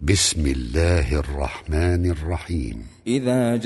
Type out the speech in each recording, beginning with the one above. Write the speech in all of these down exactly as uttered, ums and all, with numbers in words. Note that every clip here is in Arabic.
بسم الله الرحمن الرحيم. إذا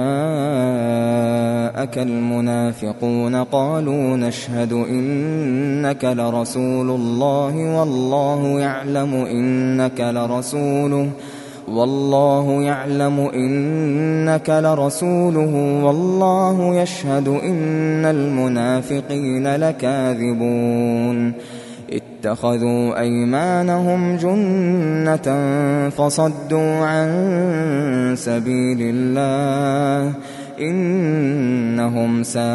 جاءك المنافقون قالوا نشهد إنك لرسول الله والله يعلم إنك لرسوله والله يعلم إنك لرسوله والله يشهد إن المنافقين لكاذبون اتخذوا أيمانهم جنة فصدوا عن سبيل الله إنهم ساء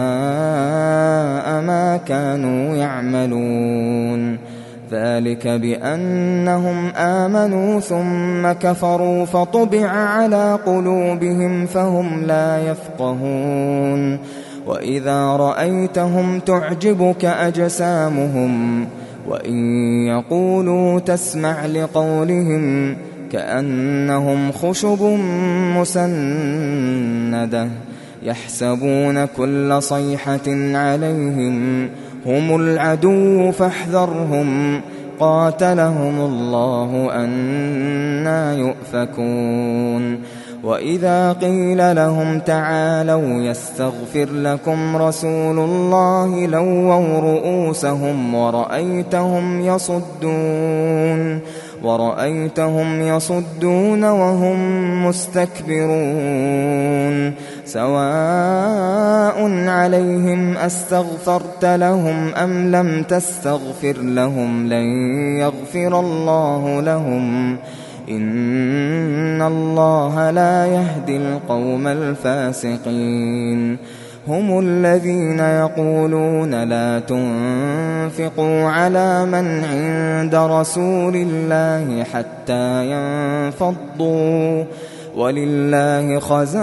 ما كانوا يعملون ذلك بأنهم آمنوا ثم كفروا فطبع على قلوبهم فهم لا يفقهون وإذا رأيتهم تعجبك أجسامهم وإن يقولوا تسمع لقولهم كأنهم خشب مسندة يحسبون كل صيحة عليهم هم العدو فاحذرهم قاتلهم الله أنى يؤفكون وإذا قيل لهم تعالوا يستغفر لكم رسول الله لووا رؤوسهم ورأيتهم يصدون ورأيتهم يصدون وهم مستكبرون سواء عليهم أستغفرت لهم أم لم تستغفر لهم لن يغفر الله لهم إن الله لا يهدي القوم الفاسقين هم الذين يقولون لا تنفقوا على من عند رسول الله حتى ينفضوا ولله خزائن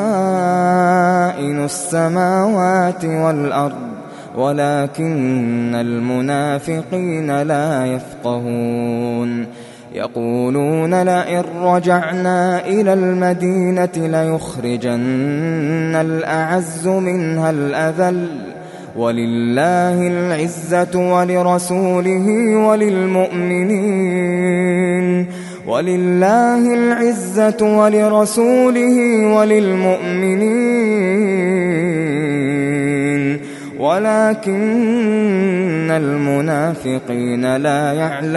السماوات والأرض ولكن المنافقين لا يفقهون يقولون لئن رجعنا إلى المدينة ليخرجن الأعز منها الأذل ولله العزة ولرسوله وللمؤمنين ولله العزة ولرسوله وللمؤمنين ولكن المنافقين لا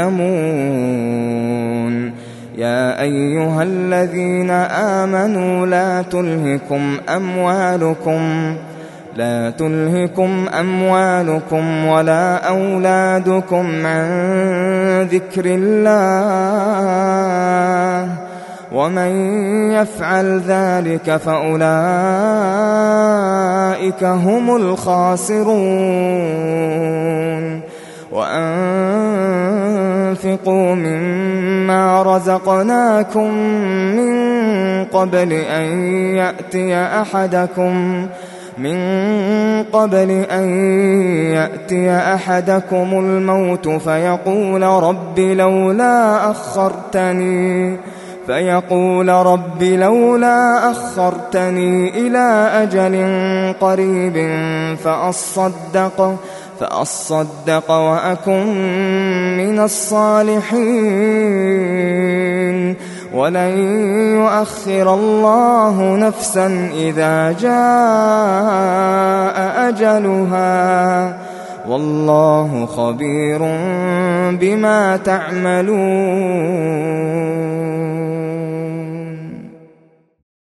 يعلمون يا أيها الذين آمنوا لا تلهكم أموالكم لا تلهكم أموالكم ولا أولادكم عن ذكر الله ومن يفعل ذلك فأولئك هم الخاسرون وأنفقوا مما رزقناكم من قبل أن يأتي أحدكم من قبل أن يأتي أحدكم الموت فيقول رب لولا أخرتني فيقول رب لولا أخرتني إلى أجل قريب فأصدق فأصدق وأكن من الصالحين ولن يؤخر الله نفسا إذا جاء أجلها والله خبير بما تعملون.